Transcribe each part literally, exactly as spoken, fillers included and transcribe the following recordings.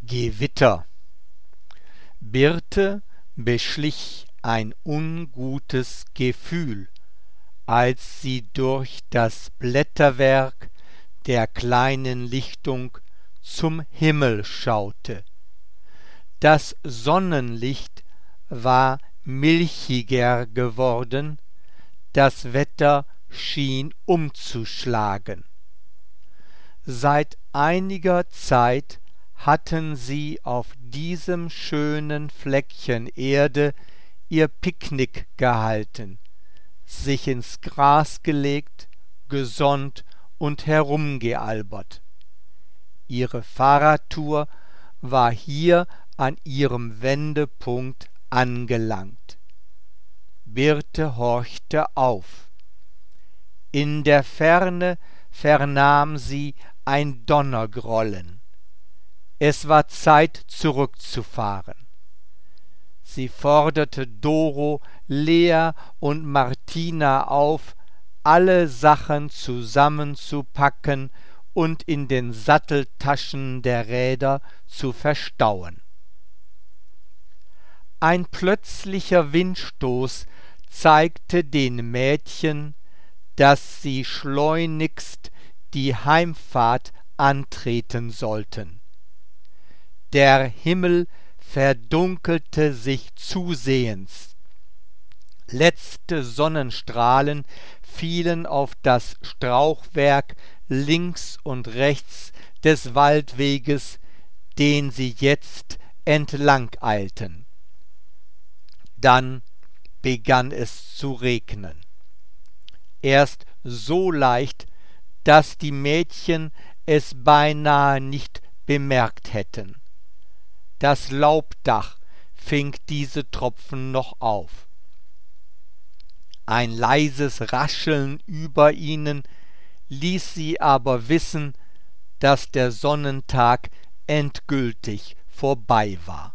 Gewitter. Birte beschlich ein ungutes Gefühl, als sie durch das Blätterwerk der kleinen Lichtung zum Himmel schaute. Das Sonnenlicht war milchiger geworden, das Wetter schien umzuschlagen. Seit einiger Zeit hatten sie auf diesem schönen Fleckchen Erde ihr Picknick gehalten, sich ins Gras gelegt, gesonnt und herumgealbert. Ihre Fahrradtour war hier an ihrem Wendepunkt angelangt. Birte horchte auf. In der Ferne vernahm sie ein Donnergrollen. Es war Zeit, zurückzufahren. Sie forderte Doro, Lea und Martina auf, alle Sachen zusammenzupacken und in den Satteltaschen der Räder zu verstauen. Ein plötzlicher Windstoß zeigte den Mädchen, dass sie schleunigst die Heimfahrt antreten sollten. Der Himmel verdunkelte sich zusehends. Letzte Sonnenstrahlen fielen auf das Strauchwerk links und rechts des Waldweges, den sie jetzt entlang eilten. Dann begann es zu regnen. Erst so leicht, dass die Mädchen es beinahe nicht bemerkt hätten. Das Laubdach fing diese Tropfen noch auf. Ein leises Rascheln über ihnen ließ sie aber wissen, dass der Sonnentag endgültig vorbei war.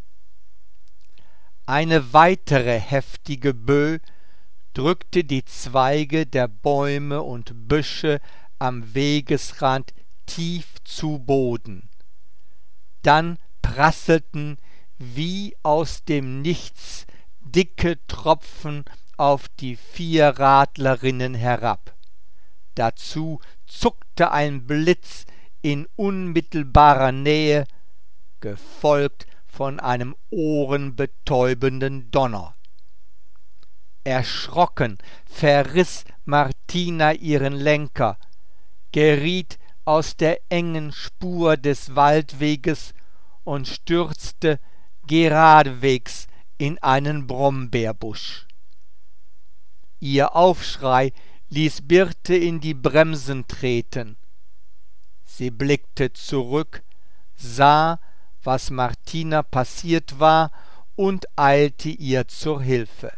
Eine weitere heftige Böe drückte die Zweige der Bäume und Büsche am Wegesrand tief zu Boden. Dann prasselten wie aus dem Nichts dicke Tropfen auf die Vierradlerinnen herab. Dazu zuckte ein Blitz in unmittelbarer Nähe, gefolgt von einem ohrenbetäubenden Donner. Erschrocken verriss Martina ihren Lenker, geriet aus der engen Spur des Waldweges und stürzte geradewegs in einen Brombeerbusch. Ihr Aufschrei ließ Birte in die Bremsen treten. Sie blickte zurück, sah, was Martina passiert war, und eilte ihr zur Hilfe.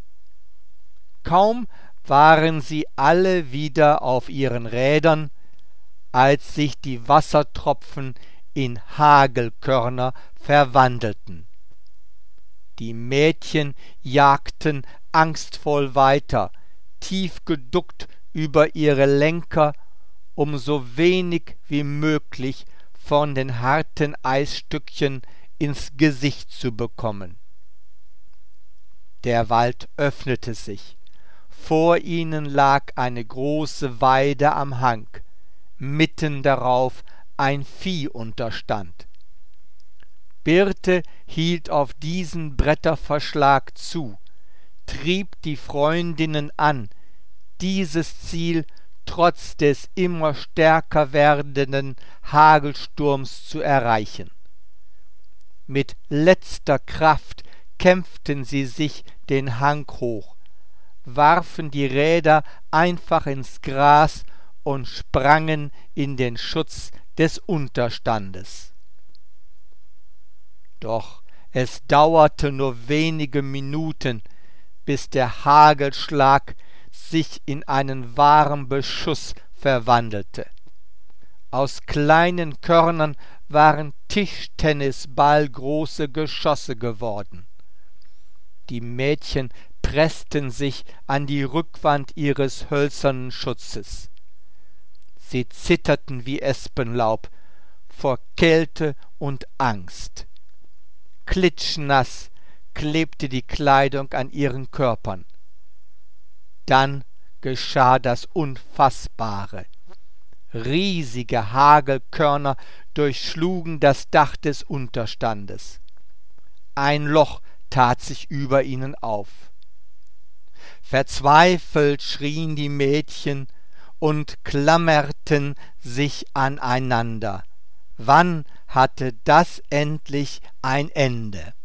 Kaum waren sie alle wieder auf ihren Rädern, als sich die Wassertropfen in Hagelkörner verwandelten. Die Mädchen jagten angstvoll weiter, tief geduckt über ihre Lenker, um so wenig wie möglich von den harten Eisstückchen ins Gesicht zu bekommen. Der Wald öffnete sich. Vor ihnen lag eine große Weide am Hang, mitten darauf ein Viehunterstand. Birte hielt auf diesen Bretterverschlag zu, trieb die Freundinnen an, dieses Ziel trotz des immer stärker werdenden Hagelsturms zu erreichen. Mit letzter Kraft kämpften sie sich den Hang hoch, warfen die Räder einfach ins Gras und sprangen in den Schutz des Unterstandes. Doch es dauerte nur wenige Minuten, bis der Hagelschlag sich in einen wahren Beschuss verwandelte. Aus kleinen Körnern waren Tischtennisballgroße Geschosse geworden. Die Mädchen pressten sich an die Rückwand ihres hölzernen Schutzes. Sie zitterten wie Espenlaub, vor Kälte und Angst. Klitschnass klebte die Kleidung an ihren Körpern. Dann geschah das Unfassbare. Riesige Hagelkörner durchschlugen das Dach des Unterstandes. Ein Loch tat sich über ihnen auf. Verzweifelt schrien die Mädchen und klammerten sich aneinander. Wann hatte das endlich ein Ende?